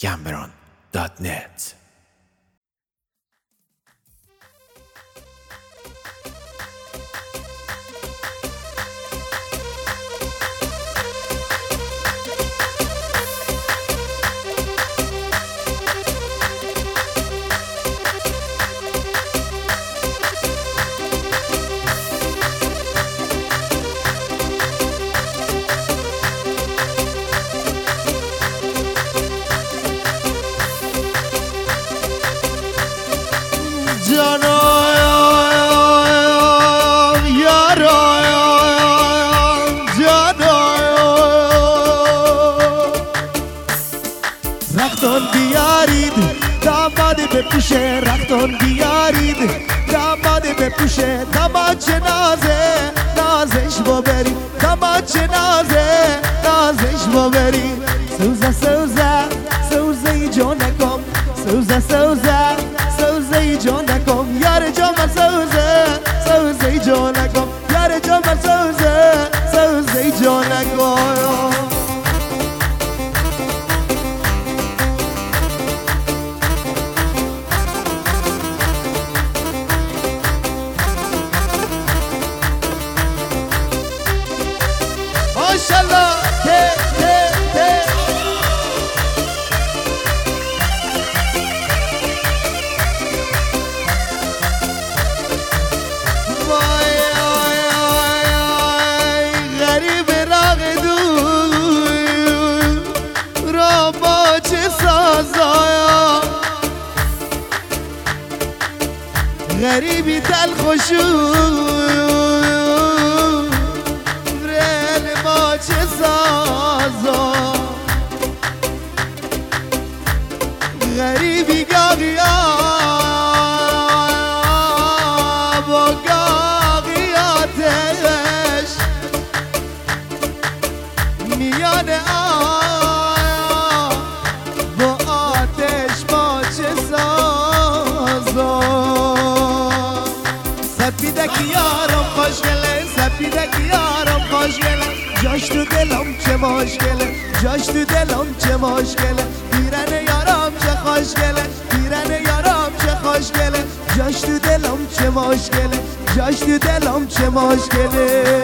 gambron.net. رختون بیارید داماد بپوشه، رختون بیارید داماد بپوشه، داماد چه نازه نازش ببری، داماد چه نازه نازش ببری. سوزه سوزه سوزه جونکم، سوزه سوزه سوزه جونکم، یار جمع سوزه سوزه جونکم، یار جمع سوزه سوزه جونکم. ماشالله ته ته ته وای آی آی آی غریب راغ دور را با چه سازایا، غریبی دل خوشو چه سازا، غریبی گاغیا با گاغیاتش میان آیا با آتش با چه سازا. سپیدک یارم خوشگله، سپیدک یارم خوشگله، جاش تو دلم چه مشکله، جاش تو دلم چه مشکله، پیرن یارم چه خوشگله، پیرن یارم چه خوشگله، جاش تو دلم چه مشکله، جاش تو دلم چه مشکله.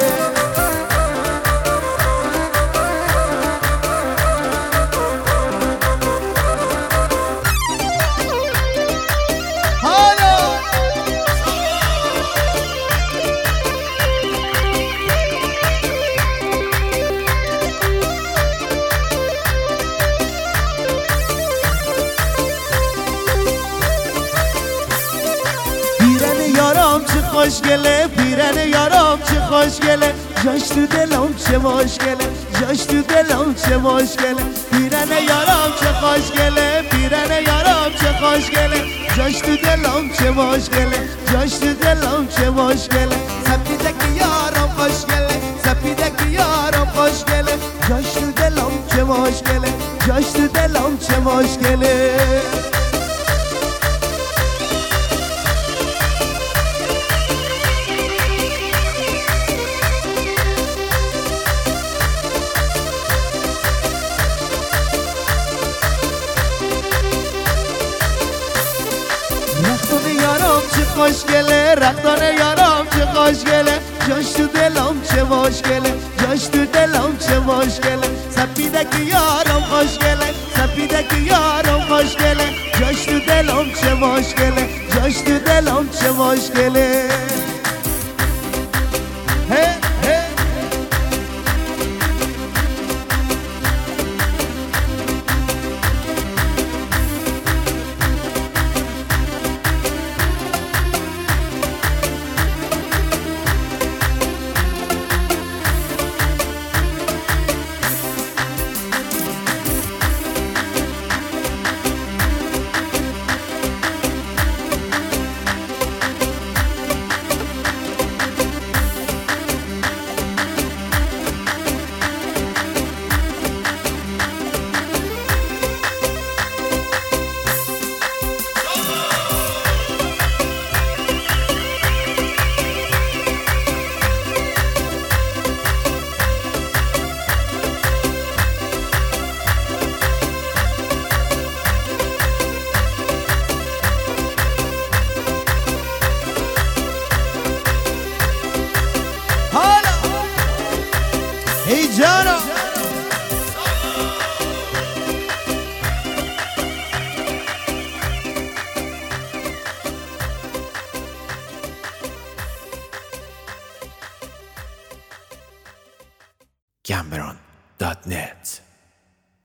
خوشگله پیرن یارم چه خوشگله، جاش تو دلم چه مشکله، جاش تو دلم چه مشکله، پیرن یارم چه خوشگله، پیرن یارم چه خوشگله، جاش تو دلم چه مشکله، جاش تو دلم چه مشکله. سپیدک یارم خوشگله، سپیدک یارم خوشگله، جاش تو دلم چه مشکله، جاش تو دلم چه مشکله. خوشگله رختان یارم چه خوشگله، جاش تو دلم چه مشکله، جاش تو دلم چه مشکله. سپیدک یارم خوشگله، سپیدک یارم خوشگله، جاش تو دلم چه مشکله، جاش تو دلم چه مشکله. Cameron.net